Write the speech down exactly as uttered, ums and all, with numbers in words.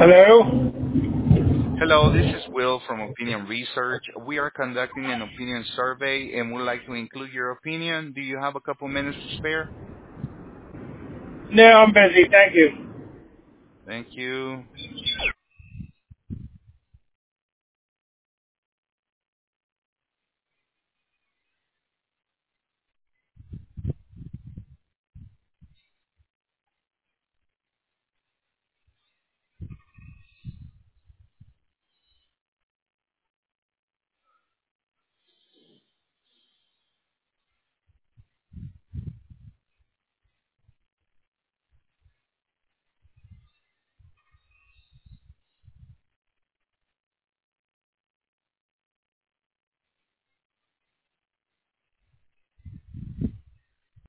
Hello? Hello, this is Will from Opinion Research. We are conducting an opinion survey and would like to include your opinion. Do you have a couple minutes to spare? No, I'm busy. Thank you. Thank you.